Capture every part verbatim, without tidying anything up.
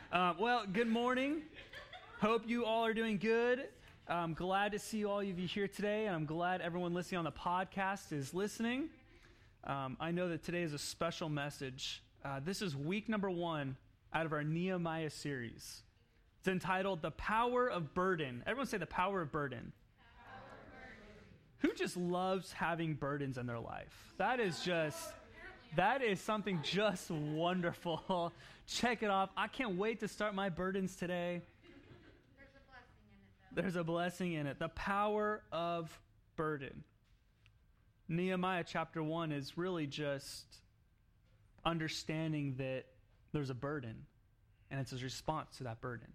Uh, well, good morning. Hope you all are doing good. I'm glad to see all of you here today, and I'm glad everyone listening on the podcast is listening. Um, I know that today is a special message. Uh, this is week number one out of our Nehemiah series. It's entitled The Power of Burden. Everyone say the power of burden. Power of burden. Who just loves having burdens in their life? That is just... That is something just wonderful. Check it off. I can't wait to start my burdens today. There's a blessing in it, though. There's a blessing in it. The power of burden. Nehemiah chapter one is really just understanding that there's a burden, and it's a response to that burden.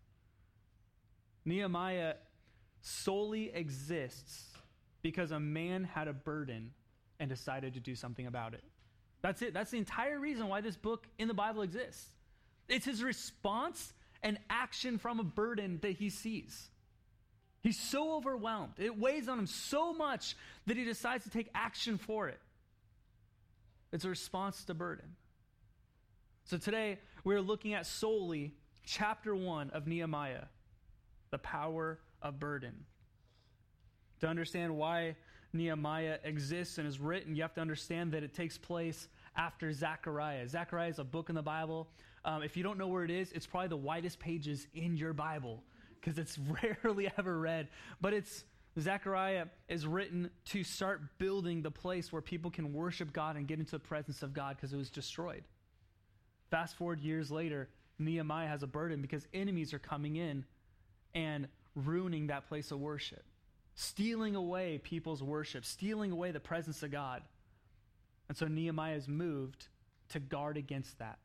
Nehemiah solely exists because a man had a burden and decided to do something about it. That's it. That's the entire reason why this book in the Bible exists. It's his response and action from a burden that he sees. He's so overwhelmed. It weighs on him so much that he decides to take action for it. It's a response to burden. So today, we're looking at solely chapter one of Nehemiah, the power of burden. To understand why Nehemiah exists and is written, you have to understand that it takes place after Zechariah. Zechariah is a book in the Bible. Um, if you don't know where it is, it's probably the widest pages in your Bible because it's rarely ever read. But it's Zechariah is written to start building the place where people can worship God and get into the presence of God because it was destroyed. Fast forward years later, Nehemiah has a burden because enemies are coming in and ruining that place of worship. Stealing away people's worship, stealing away the presence of God. And so Nehemiah is moved to guard against that.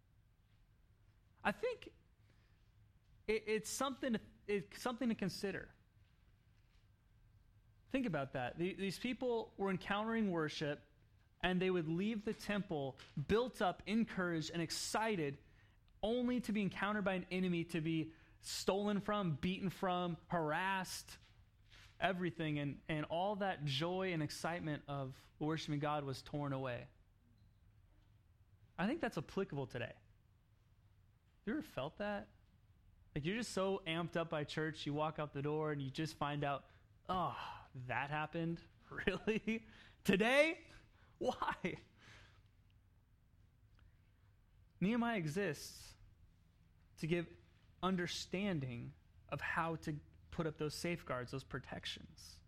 I think it, it's something to, it's something to consider. Think about that. The, these people were encountering worship, and they would leave the temple built up, encouraged, and excited, only to be encountered by an enemy, to be stolen from, beaten from, harassed, everything, and, and all that joy and excitement of worshiping God was torn away. I think that's applicable today. You ever felt that? Like you're just so amped up by church, you walk out the door and you just find out, oh, that happened? Really? Today? Why? Nehemiah exists to give understanding of how to put up those safeguards, those protections.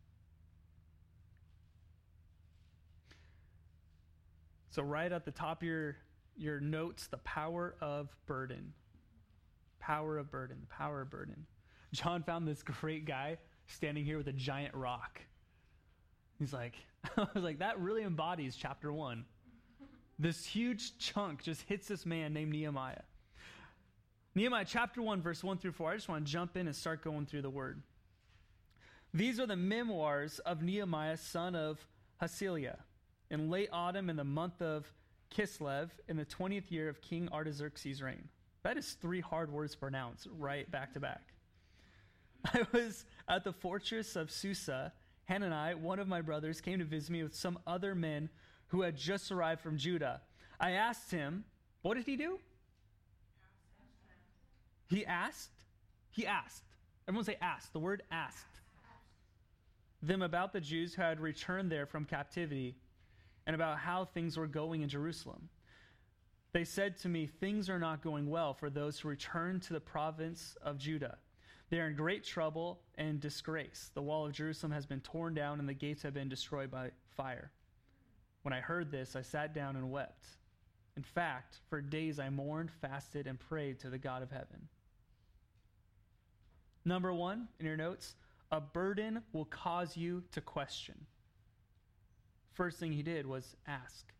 So right at the top of your, your notes, the power of burden. Power of burden, the power of burden. John found this great guy standing here with a giant rock. He's like, I was like, that really embodies chapter one. This huge chunk just hits this man named Nehemiah. Nehemiah chapter one, verse one through four. I just want to jump in and start going through the word. These are the memoirs of Nehemiah, son of Hasiliah. In late autumn, in the month of Kislev, in the twentieth year of King Artaxerxes' reign. That is three hard words to pronounce, right back to back. I was at the fortress of Susa. Hanani, one of my brothers, came to visit me with some other men who had just arrived from Judah. I asked him, what did he do? He asked? He asked. Everyone say asked. The word asked. Them about the Jews who had returned there from captivity and about how things were going in Jerusalem. They said to me, things are not going well for those who return to the province of Judah. They are in great trouble and disgrace. The wall of Jerusalem has been torn down and the gates have been destroyed by fire. When I heard this, I sat down and wept. In fact, for days I mourned, fasted, and prayed to the God of heaven. Number one, in your notes, a burden will cause you to question. First thing he did was ask.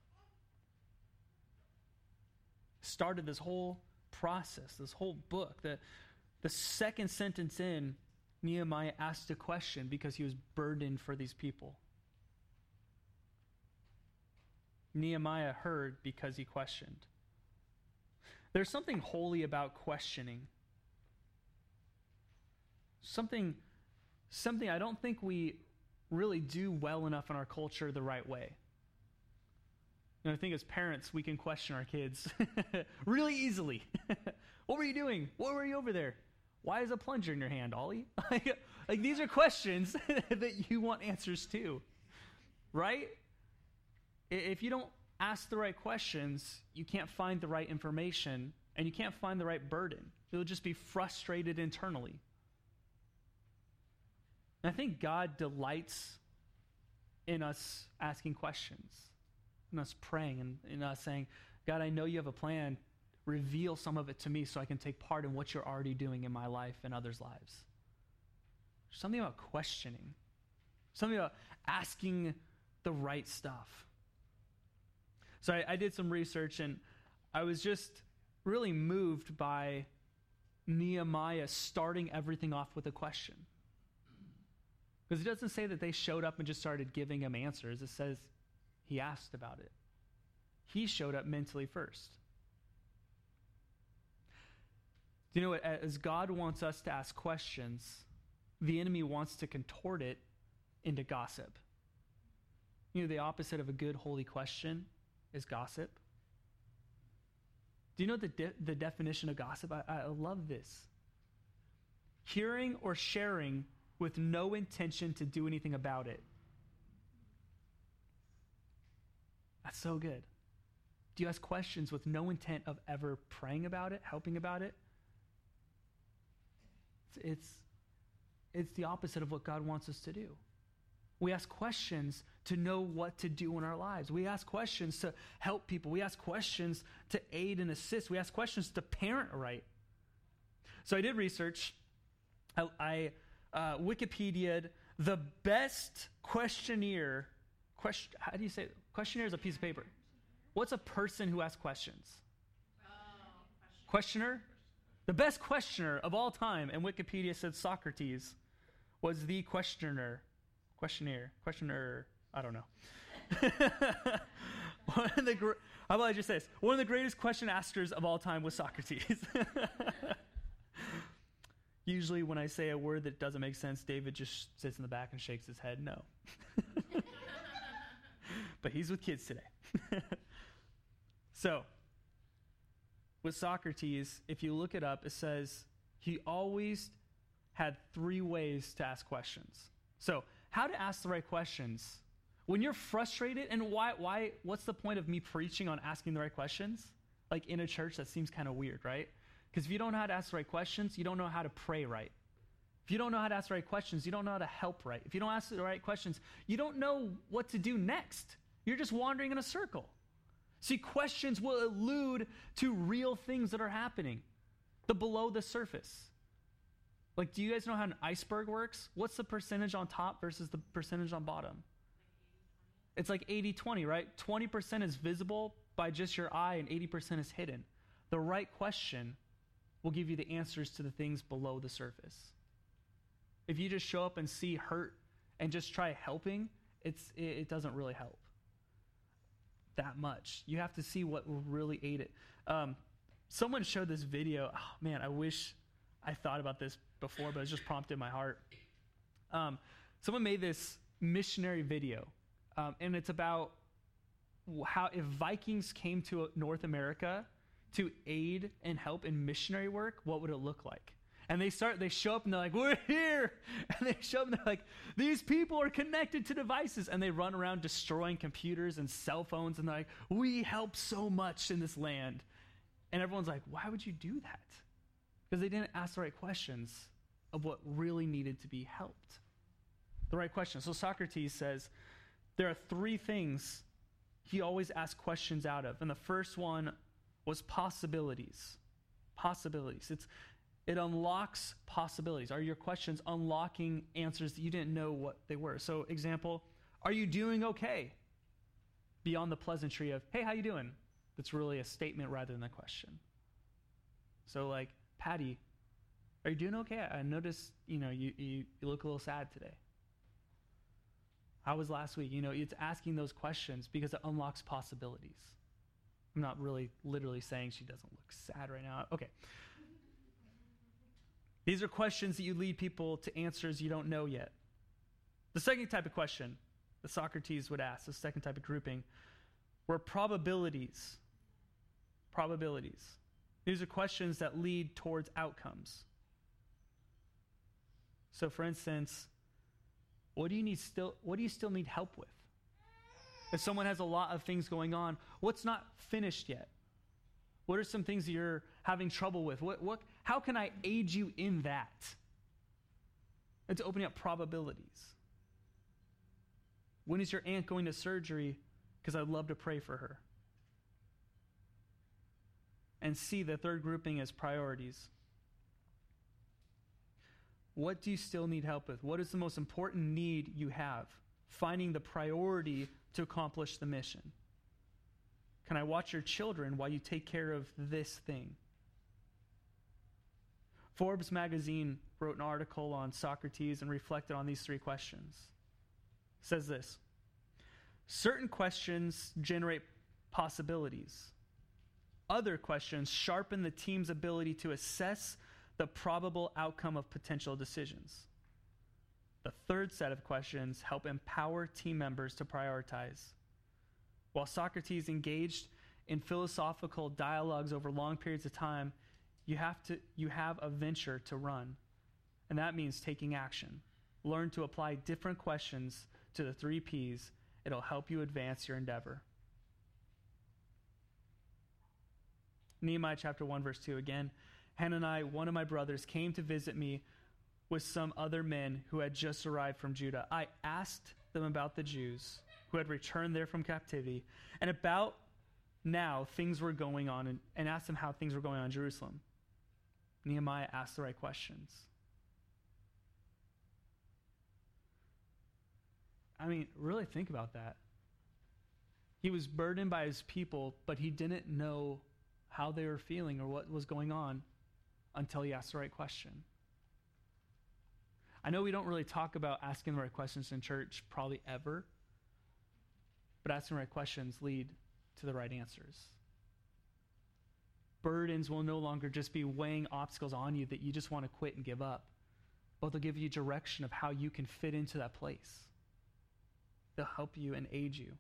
Started this whole process, this whole book. The, the second sentence in, Nehemiah asked a question because he was burdened for these people. Nehemiah heard because he questioned. There's something holy about questioning. Something, something I don't think we really do well enough in our culture the right way. And I think as parents, we can question our kids really easily. were you doing? What were you over there? Why is a plunger in your hand, Ollie? like, like these are questions that you want answers to, right? If you don't ask the right questions, you can't find the right information, and you can't find the right burden. You'll just be frustrated internally. And I think God delights in us asking questions, in us praying, and in us saying, God, I know you have a plan. Reveal some of it to me so I can take part in what you're already doing in my life and others' lives. There's something about questioning, something about asking the right stuff. So I, I did some research, and I was just really moved by Nehemiah starting everything off with a question. Because it doesn't say that they showed up and just started giving him answers. It says he asked about it. He showed up mentally first. You know, as God wants us to ask questions, the enemy wants to contort it into gossip. You know, the opposite of a good, holy question is gossip. Do you know the de- the definition of gossip? I, I love this. Hearing or sharing with no intention to do anything about it. That's so good. Do you ask questions with no intent of ever praying about it, helping about it? It's, it's the opposite of what God wants us to do. We ask questions to know what to do in our lives. We ask questions to help people. We ask questions to aid and assist. We ask questions to parent right. So I did research. I, I uh, Wikipedia'd the best questionnaire. Question, how do you say it? Questionnaire is a piece of paper. What's a person who asks questions? Oh, questioner. The best questioner of all time, and Wikipedia said Socrates was the questioner. Questionnaire. Questioner. I don't know. One of the, how about I just say this? One of the greatest question askers of all time was Socrates. Usually when I say a word that doesn't make sense, David just sits in the back and shakes his head no. But he's with kids today. So, with Socrates, if you look it up, it says he always had three ways to ask questions. So, how to ask the right questions? When you're frustrated, and why, why, what's the point of me preaching on asking the right questions? Like in a church, that seems kind of weird, right? Because if you don't know how to ask the right questions, you don't know how to pray right. If you don't know how to ask the right questions, you don't know how to help right. If you don't ask the right questions, you don't know what to do next. You're just wandering in a circle. See, questions will allude to real things that are happening, the below the surface. Like, do you guys know how an iceberg works? What's the percentage on top versus the percentage on bottom? It's like eighty twenty, right? twenty percent is visible by just your eye and eighty percent is hidden. The right question will give you the answers to the things below the surface. If you just show up and see hurt and just try helping, it's it, it doesn't really help that much. You have to see what will really aid it. Um, someone showed this video. Oh, man, I wish I thought about this before, but it just prompted my heart. Um, someone made this missionary video, um, and it's about how if Vikings came to North America to aid and help in missionary work, what would it look like? And they start, they show up and they're like, we're here. And they show up and they're like, these people are connected to devices. And they run around destroying computers and cell phones. And they're like, we help so much in this land. And everyone's like, why would you do that? Because they didn't ask the right questions of what really needed to be helped. The right questions. So Socrates says there are three things he always asked questions out of. And the first one was possibilities. Possibilities. It's It unlocks possibilities. Are your questions unlocking answers that you didn't know what they were? So, example, are you doing okay? Beyond the pleasantry of, hey, how you doing? That's really a statement rather than a question. So, like, Patty, are you doing okay? I noticed, you know, you, you, you look a little sad today. How was last week? You know, it's asking those questions because it unlocks possibilities. I'm not really literally saying she doesn't look sad right now. Okay. These are questions that you lead people to answers you don't know yet. The second type of question that Socrates would ask, the second type of grouping, were probabilities. Probabilities. These are questions that lead towards outcomes. So for instance, what do you need still what do you still need help with? If someone has a lot of things going on, what's not finished yet? What are some things that you're having trouble with? What what how can I aid you in that? It's opening up probabilities. When is your aunt going to surgery? Because I'd love to pray for her. And C, the third grouping is priorities. What do you still need help with? What is the most important need you have? Finding the priority to accomplish the mission. Can I watch your children while you take care of this thing? Forbes magazine wrote an article on Socrates and reflected on these three questions. It says this: certain questions generate possibilities. Other questions sharpen the team's ability to assess the probable outcome of potential decisions. The third set of questions help empower team members to prioritize. While Socrates engaged in philosophical dialogues over long periods of time, you have to you have a venture to run. And that means taking action. Learn to apply different questions to the three P's. It'll help you advance your endeavor. Nehemiah chapter one, verse two again. Hanani, one of my brothers, came to visit me with some other men who had just arrived from Judah. I asked them about the Jews who had returned there from captivity, and about now things were going on, and, and asked them how things were going on in Jerusalem. Nehemiah asked the right questions. I mean, really think about that. He was burdened by his people, but he didn't know how they were feeling or what was going on until he asked the right question. I know we don't really talk about asking the right questions in church probably ever, but asking the right questions lead to the right answers. Burdens will no longer just be weighing obstacles on you that you just want to quit and give up, but they'll give you direction of how you can fit into that place. They'll help you and aid you.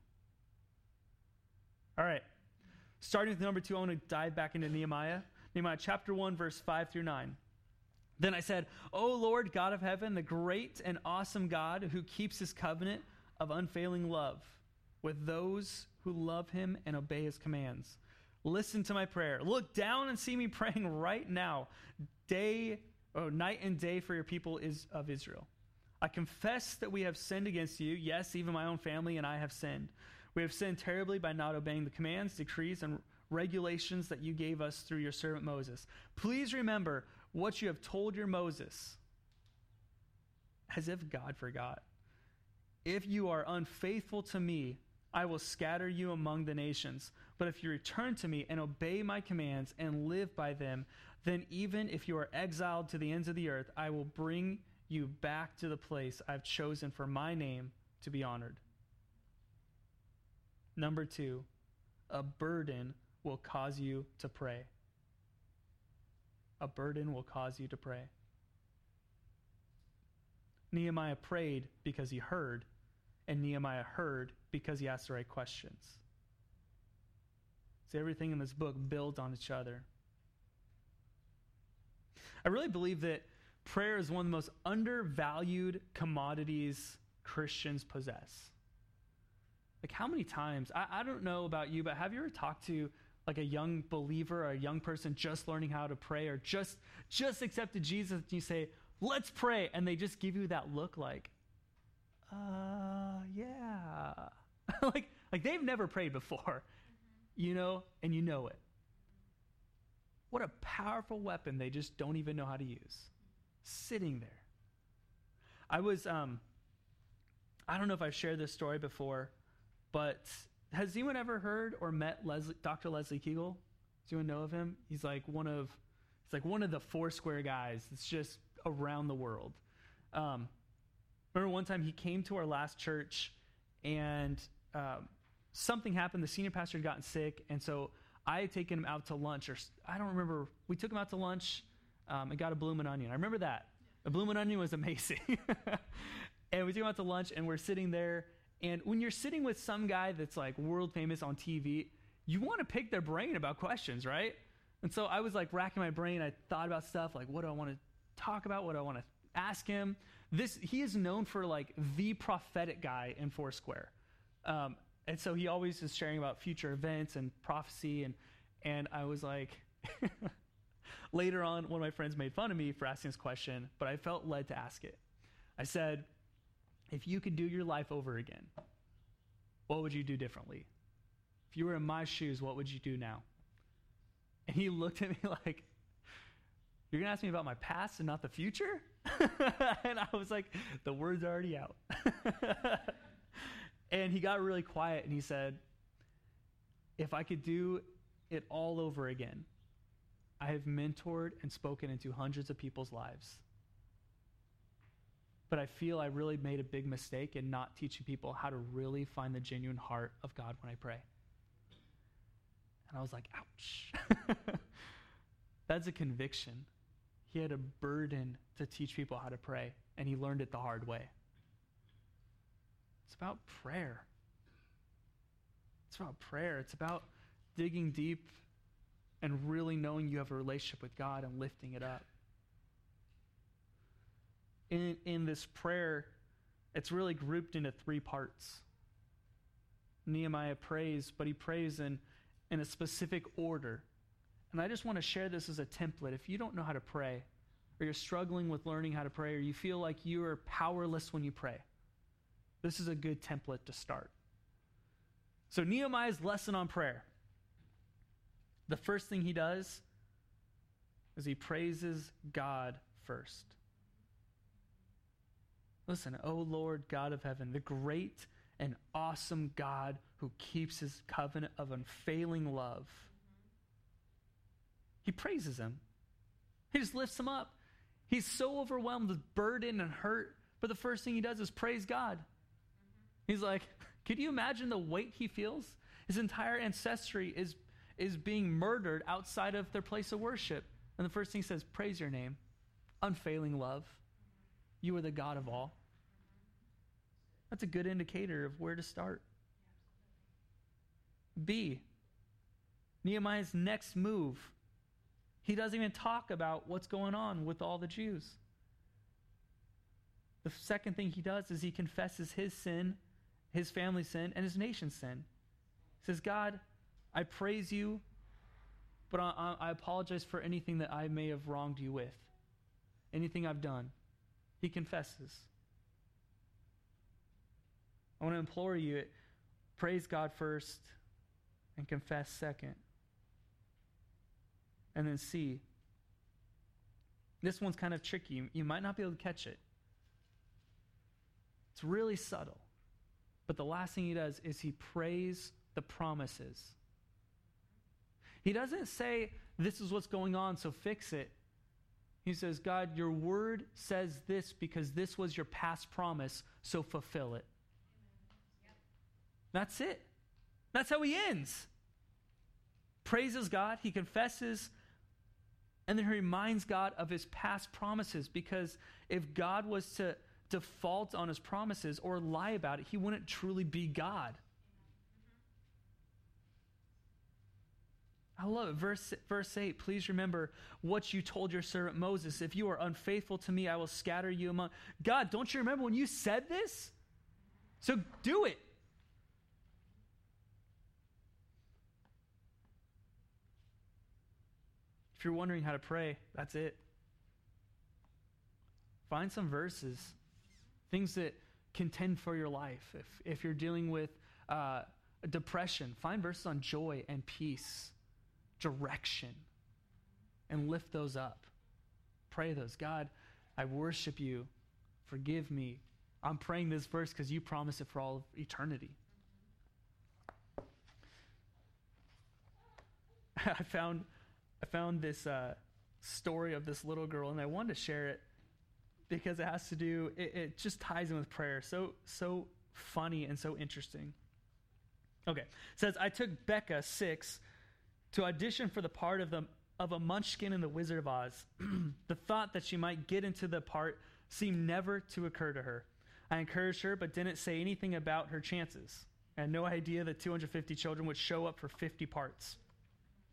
All right. Starting with number two, I want to dive back into Nehemiah. Nehemiah chapter one, verse five through nine. Then I said, O Lord, God of heaven, the great and awesome God who keeps his covenant of unfailing love with those who love him and obey his commands. Listen to my prayer. Look down and see me praying right now, day or night and day for your people is of Israel. I confess that we have sinned against you. Yes, even my own family and I have sinned. We have sinned terribly by not obeying the commands, decrees, and regulations that you gave us through your servant Moses. Please remember what you have told your Moses, as if God forgot. If you are unfaithful to me, I will scatter you among the nations. But if you return to me and obey my commands and live by them, then even if you are exiled to the ends of the earth, I will bring you back to the place I've chosen for my name to be honored. Number two, a burden will cause you to pray. A burden will cause you to pray. Nehemiah prayed because he heard, and Nehemiah heard because he asked the right questions. So everything in this book builds on each other. I really believe that prayer is one of the most undervalued commodities Christians possess. Like, how many times, I, I don't know about you, but have you ever talked to like a young believer or a young person just learning how to pray or just just accepted Jesus, and you say, let's pray, and they just give you that look like, uh, yeah. like, like they've never prayed before, mm-hmm. you know, and you know it. What a powerful weapon they just don't even know how to use. Sitting there. I was, um, I don't know if I've shared this story before, but has anyone ever heard or met Leslie, Doctor Leslie Keegle? Does anyone know of him? He's like one of, he's like one of the Foursquare guys that's just around the world. Um, remember one time he came to our last church, and um, something happened. The senior pastor had gotten sick, and so I had taken him out to lunch, or I don't remember. We took him out to lunch um, and got a bloomin' onion. I remember that. The bloomin' onion was amazing. And we took him out to lunch, and we're sitting there. And when you're sitting with some guy that's like world famous on T V, you want to pick their brain about questions, right? And so I was like racking my brain. I thought about stuff like, what do I want to talk about? What do I want to ask him? This, he is known for like the prophetic guy in Foursquare. Um, and so he always is sharing about future events and prophecy. And, and I was like, later on, one of my friends made fun of me for asking this question, but I felt led to ask it. I said, if you could do your life over again, what would you do differently? If you were in my shoes, what would you do now? And he looked at me like, you're going to ask me about my past and not the future? And I was like, the word's already out. And he got really quiet and he said, if I could do it all over again, I have mentored and spoken into hundreds of people's lives. But I feel I really made a big mistake in not teaching people how to really find the genuine heart of God when I pray. And I was like, ouch. That's a conviction. He had a burden to teach people how to pray, and he learned it the hard way. It's about prayer. It's about prayer. It's about digging deep and really knowing you have a relationship with God and lifting it up. In, in this prayer, it's really grouped into three parts. Nehemiah prays, but he prays in, in a specific order. And I just want to share this as a template. If you don't know how to pray, or you're struggling with learning how to pray, or you feel like you are powerless when you pray, this is a good template to start. So Nehemiah's lesson on prayer. The first thing he does is he praises God first. Listen, O Lord God of heaven, the great and awesome God who keeps his covenant of unfailing love. He praises him. He just lifts him up. He's so overwhelmed with burden and hurt, but the first thing he does is praise God. He's like, could you imagine the weight he feels? His entire ancestry is, is being murdered outside of their place of worship. And the first thing he says, praise your name. Unfailing love. You are the God of all. That's a good indicator of where to start. B, Nehemiah's next move. He doesn't even talk about what's going on with all the Jews. The second thing he does is he confesses his sin, his family's sin, and his nation's sin. He says, God, I praise you, but I, I apologize for anything that I may have wronged you with, anything I've done. He confesses. I want to implore you, praise God first and confess second. And then C. This one's kind of tricky. You might not be able to catch it. It's really subtle. But the last thing he does is he prays the promises. He doesn't say, this is what's going on, so fix it. He says, God, your word says this because this was your past promise, so fulfill it. Yep. That's it. That's how he ends. Praises God, he confesses, and then he reminds God of his past promises, because if God was to default on his promises or lie about it, he wouldn't truly be God. I love it. Verse, verse eight, please remember what you told your servant Moses. If you are unfaithful to me, I will scatter you among... God, don't you remember when you said this? So do it. If you're wondering how to pray, that's it. Find some verses, things that contend for your life. If, if you're dealing with uh, depression, find verses on joy and peace, direction, and lift those up. Pray those. God, I worship you. Forgive me. I'm praying this verse because you promise it for all of eternity. I found I found this uh, story of this little girl, and I wanted to share it because it has to do, it, it just ties in with prayer. So, so funny and so interesting. Okay. It says, I took Becca, six, to audition for the part of the of a munchkin in The Wizard of Oz. The thought that she might get into the part seemed never to occur to her. I encouraged her, but didn't say anything about her chances. I had no idea that two hundred fifty children would show up for fifty parts.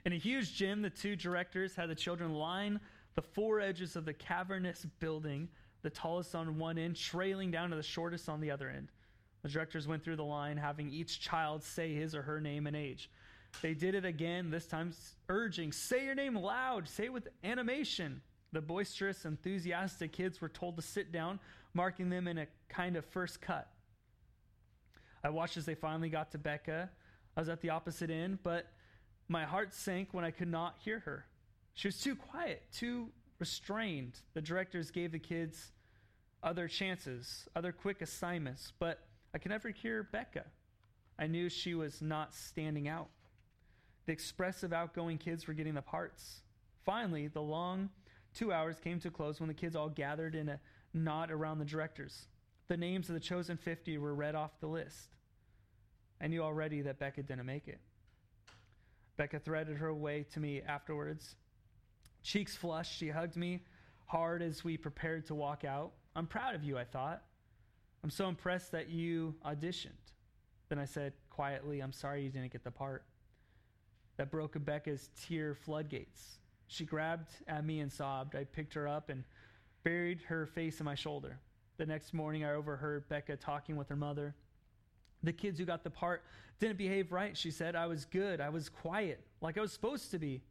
In a huge gym, the two directors had the children line the four edges of the cavernous building, the tallest on one end, trailing down to the shortest on the other end. The directors went through the line, having each child say his or her name and age. They did it again, this time urging, say your name loud, say it with animation. The boisterous, enthusiastic kids were told to sit down, marking them in a kind of first cut. I watched as they finally got to Becca. I was at the opposite end, but my heart sank when I could not hear her. She was too quiet, too restrained. The directors gave the kids other chances, other quick assignments, but I could never hear Becca. I knew she was not standing out. The expressive, outgoing kids were getting the parts. Finally, the long two hours came to a close when the kids all gathered in a knot around the directors. The names of the chosen fifty were read off the list. I knew already that Becca didn't make it. Becca threaded her way to me afterwards. Cheeks flushed, she hugged me hard as we prepared to walk out. I'm proud of you, I thought. I'm so impressed that you auditioned. Then I said quietly, I'm sorry you didn't get the part. That broke Becca's tear floodgates. She grabbed at me and sobbed. I picked her up and buried her face in my shoulder. The next morning, I overheard Becca talking with her mother. The kids who got the part didn't behave right, she said. I was good. I was quiet, like I was supposed to be.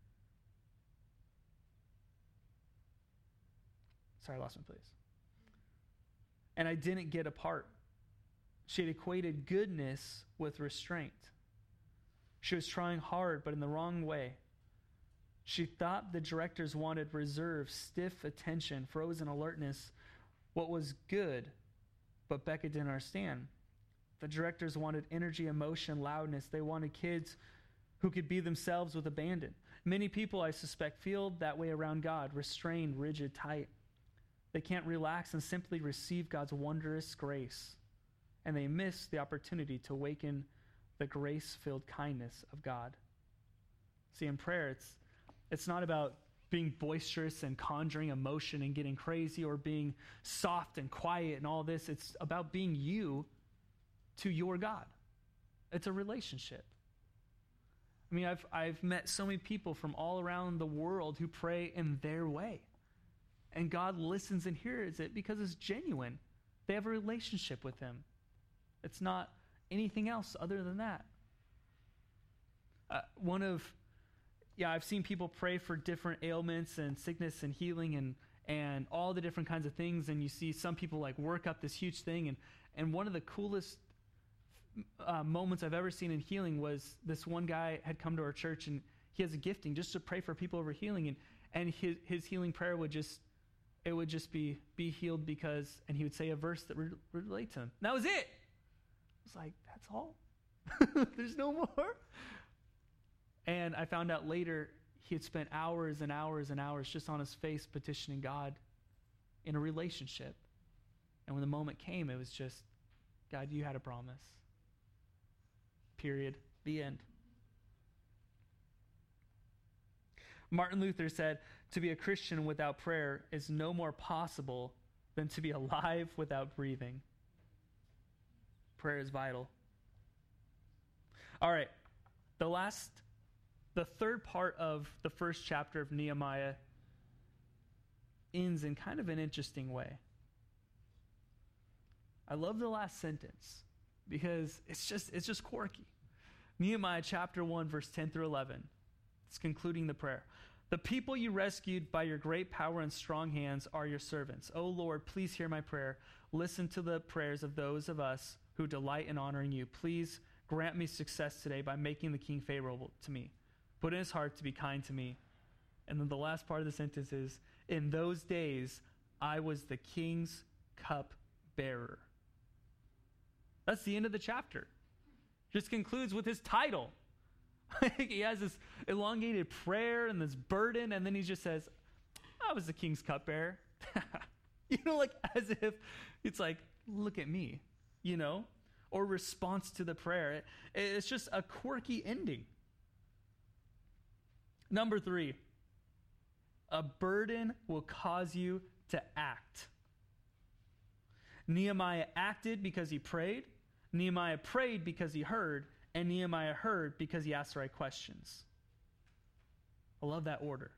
Sorry, I lost my place. And I didn't get a part. She had equated goodness with restraint. She was trying hard, but in the wrong way. She thought the directors wanted reserve, stiff attention, frozen alertness, what was good, but Becca didn't understand. The directors wanted energy, emotion, loudness. They wanted kids who could be themselves with abandon. Many people, I suspect, feel that way around God, restrained, rigid, tight. They can't relax and simply receive God's wondrous grace, and they miss the opportunity to awaken the grace-filled kindness of God. See, in prayer, it's it's not about being boisterous and conjuring emotion and getting crazy or being soft and quiet and all this. It's about being you to your God. It's a relationship. I mean, I've I've met so many people from all around the world who pray in their way. And God listens and hears it because it's genuine. They have a relationship with him. It's not anything else other than that. Uh, one of, yeah, I've seen people pray for different ailments and sickness and healing and and all the different kinds of things. And you see some people like work up this huge thing. And, and one of the coolest uh, moments I've ever seen in healing was this one guy had come to our church and he has a gifting just to pray for people over healing. And, and his, his healing prayer would just, it would just be, be healed because, and he would say a verse that would relate to him. And that was it. I was like, that's all? There's no more? And I found out later he had spent hours and hours and hours just on his face petitioning God in a relationship. And when the moment came, it was just, God, you had a promise. Period. The end. Martin Luther said, to be a Christian without prayer is no more possible than to be alive without breathing. Prayer is vital. All right. The last, the third part of the first chapter of Nehemiah ends in kind of an interesting way. I love the last sentence because it's just, it's just quirky. Nehemiah chapter one, verse ten through eleven. It's concluding the prayer. The people you rescued by your great power and strong hands are your servants. O Lord, please hear my prayer. Listen to the prayers of those of us who delight in honoring you. Please grant me success today by making the king favorable to me. Put in his heart to be kind to me. And then the last part of the sentence is, in those days, I was the king's cup bearer. That's the end of the chapter. Just concludes with his title. He has this elongated prayer and this burden, and then he just says, I was the king's cupbearer. You know, like as if it's like, look at me, you know, or response to the prayer. It, it's just a quirky ending. Number three, a burden will cause you to act. Nehemiah acted because he prayed. Nehemiah prayed because he heard. And Nehemiah heard because he asked the right questions. I love that order.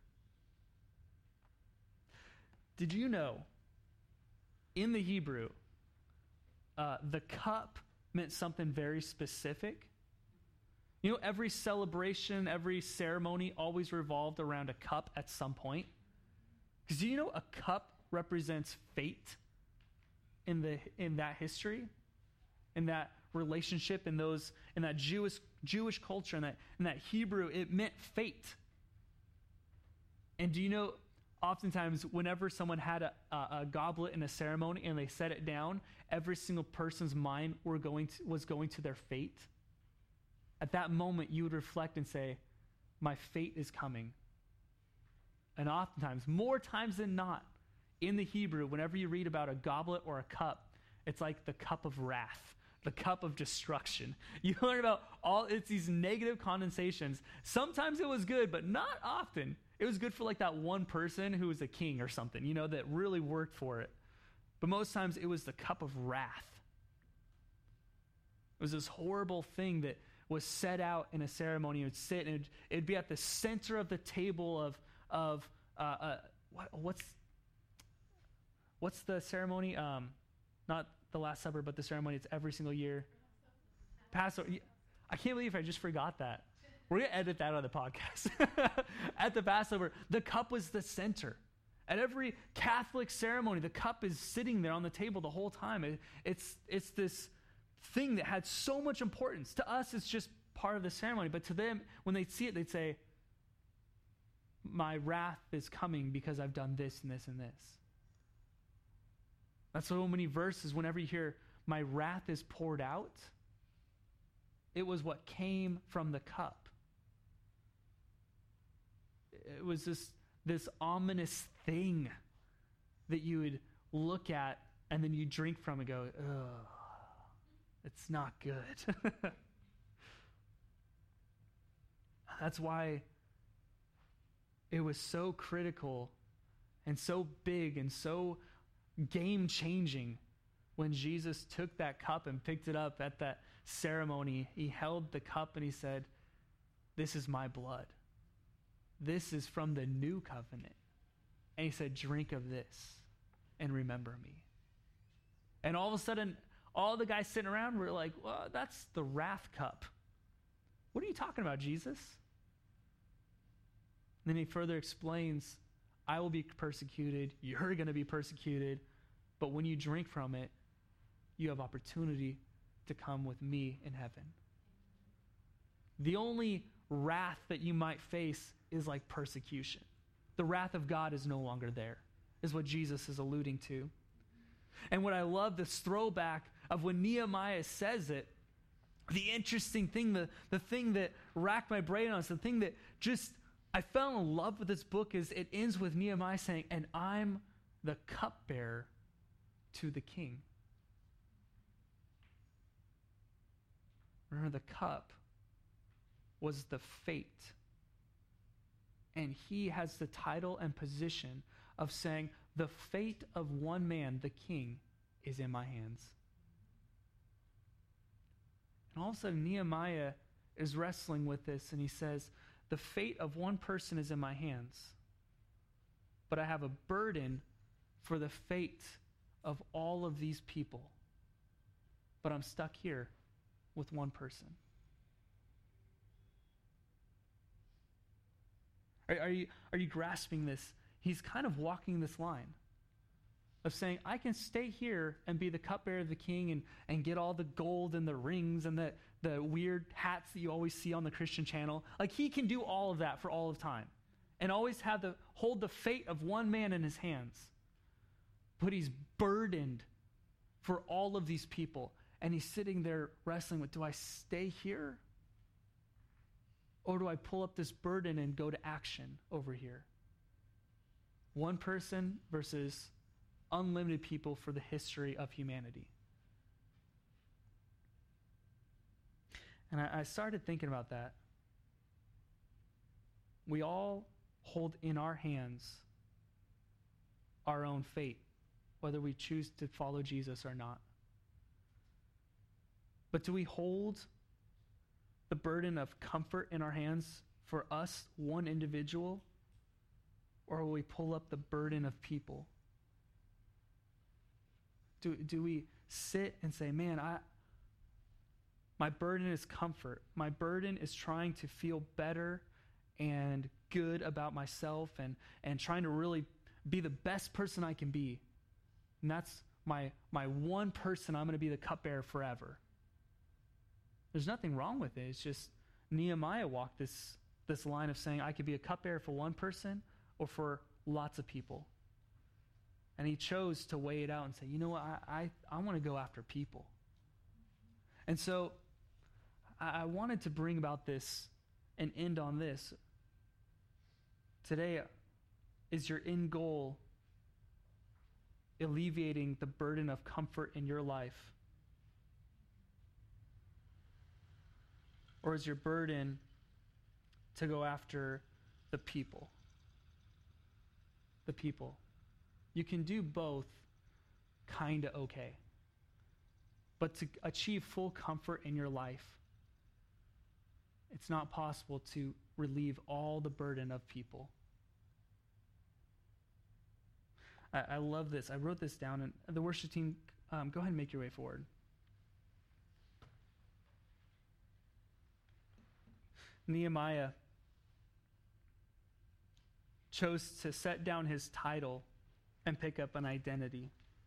Did you know, in the Hebrew, uh, the cup meant something very specific? You know, every celebration, every ceremony always revolved around a cup at some point. Because do you know a cup represents fate in the in that history, in that relationship, in those in that Jewish Jewish culture, in that in that Hebrew, it meant fate. And do you know, oftentimes, whenever someone had a, a, a goblet in a ceremony and they set it down, every single person's mind were going to, was going to their fate. At that moment, you would reflect and say, my fate is coming. And oftentimes, more times than not, in the Hebrew, whenever you read about a goblet or a cup, it's like the cup of wrath, the cup of destruction. You learn about all, it's these negative connotations. Sometimes it was good, but not often. It was good for like that one person who was a king or something, you know, that really worked for it. But most times it was the cup of wrath. It was this horrible thing that was set out in a ceremony. It would sit and it'd, it'd be at the center of the table of, of uh, uh, what, what's, what's the ceremony? Um, not the Last Supper, but the ceremony. It's every single year. Passover. I can't believe I just forgot that. We're going to edit that on the podcast. At the Passover, the cup was the center. At every Catholic ceremony, the cup is sitting there on the table the whole time. It, it's, it's this thing that had so much importance. To us, it's just part of the ceremony. But to them, when they'd see it, they'd say, my wrath is coming because I've done this and this and this. That's so many verses. Whenever you hear, my wrath is poured out, it was what came from the cup. It was this, this ominous thing that you would look at and then you drink from and go, ugh, it's not good. That's why it was so critical and so big and so game-changing when Jesus took that cup and picked it up at that ceremony. He held the cup and he said, this is my blood. This is from the new covenant. And he said, drink of this and remember me. And all of a sudden, all the guys sitting around were like, well, that's the wrath cup. What are you talking about, Jesus? And then he further explains, I will be persecuted. You're going to be persecuted. But when you drink from it, you have opportunity to come with me in heaven. The only wrath that you might face is like persecution. The wrath of God is no longer there, is what Jesus is alluding to. And what I love, this throwback of when Nehemiah says it, the interesting thing, the, the thing that racked my brain on, is the thing that just, I fell in love with this book, is it ends with Nehemiah saying, and I'm the cupbearer to the king. Remember, the cup was the fate. And he has the title and position of saying, the fate of one man, the king, is in my hands. And all of a sudden, Nehemiah is wrestling with this, and he says, the fate of one person is in my hands, but I have a burden for the fate of all of these people. But I'm stuck here with one person. Are, are you, are you grasping this? He's kind of walking this line of saying, I can stay here and be the cupbearer of the king and, and get all the gold and the rings and the, the weird hats that you always see on the Christian channel. Like, he can do all of that for all of time and always have the hold the fate of one man in his hands. But he's burdened for all of these people. And he's sitting there wrestling with, do I stay here? Or do I pull up this burden and go to action over here? One person versus unlimited people for the history of humanity. And I, I started thinking about that. We all hold in our hands our own fate, whether we choose to follow Jesus or not. But do we hold the burden of comfort in our hands for us, one individual, or will we pull up the burden of people? Do, do we sit and say, man, I, my burden is comfort. My burden is trying to feel better and good about myself and, and trying to really be the best person I can be. And that's my, my one person I'm going to be the cupbearer forever. There's nothing wrong with it. It's just Nehemiah walked this, this line of saying, I could be a cupbearer for one person or for lots of people. And he chose to weigh it out and say, you know what, I, I, I want to go after people. And so I, I wanted to bring about this and end on this. Today, is your end goal alleviating the burden of comfort in your life? Or is your burden to go after the people? The people. You can do both kind of okay. But to achieve full comfort in your life, it's not possible to relieve all the burden of people. I, I love this. I wrote this down, and the worship team, um, go ahead and make your way forward. Nehemiah chose to set down his title and pick up an identity.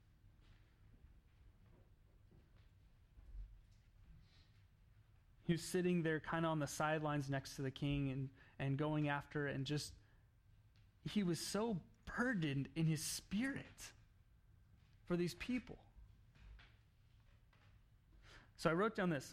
He was sitting there kind of on the sidelines next to the king and, and going after it, and just, he was so burdened in his spirit for these people. So I wrote down this.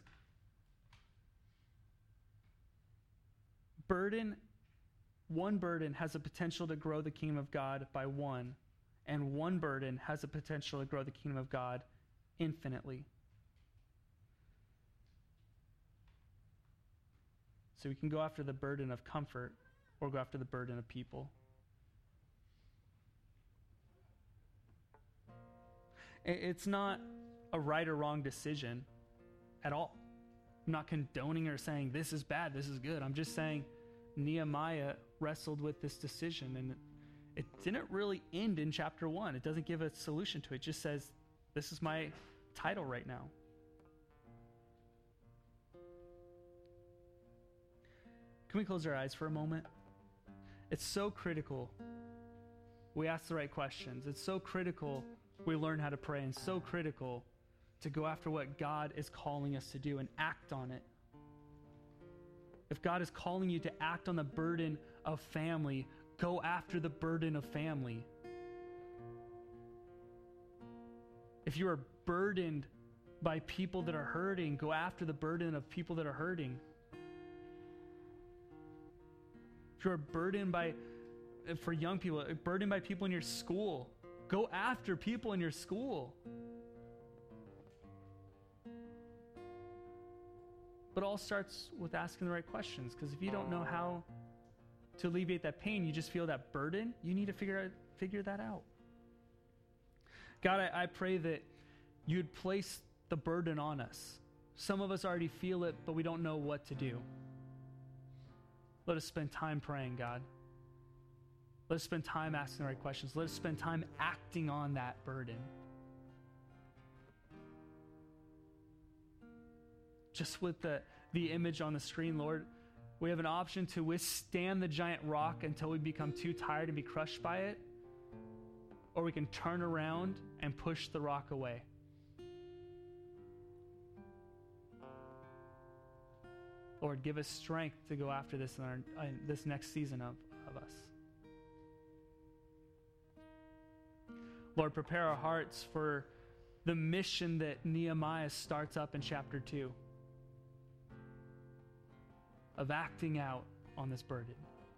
Burden, one burden has a potential to grow the kingdom of God by one, and one burden has the potential to grow the kingdom of God infinitely. So we can go after the burden of comfort or go after the burden of people. It's not a right or wrong decision at all. I'm not condoning or saying this is bad, this is good. I'm just saying Nehemiah wrestled with this decision, and it didn't really end in chapter one. It doesn't give a solution to it. It just says, this is my title right now. Can we close our eyes for a moment? It's so critical we ask the right questions. It's so critical we learn how to pray, and so critical to go after what God is calling us to do and act on it. If God is calling you to act on the burden of family, go after the burden of family. If you are burdened by people that are hurting, go after the burden of people that are hurting. If you're burdened by, for young people, burdened by people in your school, go after people in your school. But it all starts with asking the right questions, because if you don't know how to alleviate that pain, you just feel that burden, you need to figure out, figure that out. God, I, I pray that you'd place the burden on us. Some of us already feel it, but we don't know what to do. Let us spend time praying, God. Let us spend time asking the right questions. Let us spend time acting on that burden. Just with the, the image on the screen, Lord, we have an option to withstand the giant rock until we become too tired and be crushed by it, or we can turn around and push the rock away. Lord, give us strength to go after this in, our, in this next season of, of us. Lord, prepare our hearts for the mission that Nehemiah starts up in chapter two of acting out on this burden.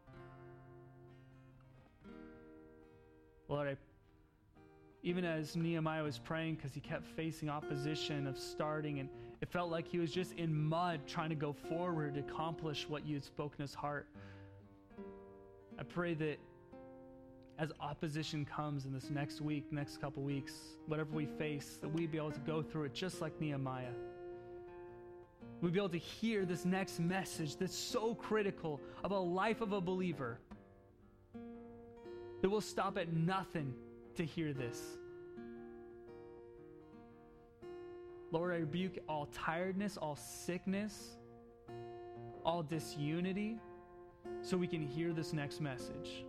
Lord, I, even as Nehemiah was praying, because he kept facing opposition of starting, and it felt like he was just in mud trying to go forward to accomplish what you had spoken in his heart. I pray that as opposition comes in this next week, next couple weeks, whatever we face, that we'd be able to go through it just like Nehemiah. We'll be able to hear this next message that's so critical of a life of a believer that we'll stop at nothing to hear this. Lord, I rebuke all tiredness, all sickness, all disunity, so we can hear this next message.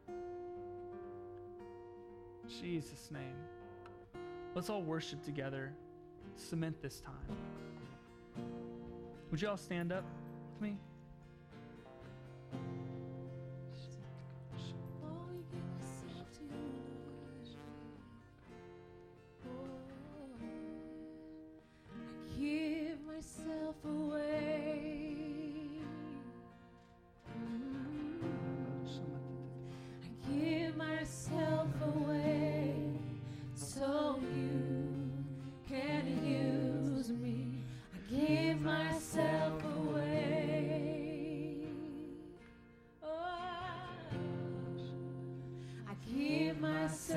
In Jesus' name. Let's all worship together. Cement this time. Would you all stand up with me? Give myself away. I give myself away so you can use me. I give myself away. Oh, I give myself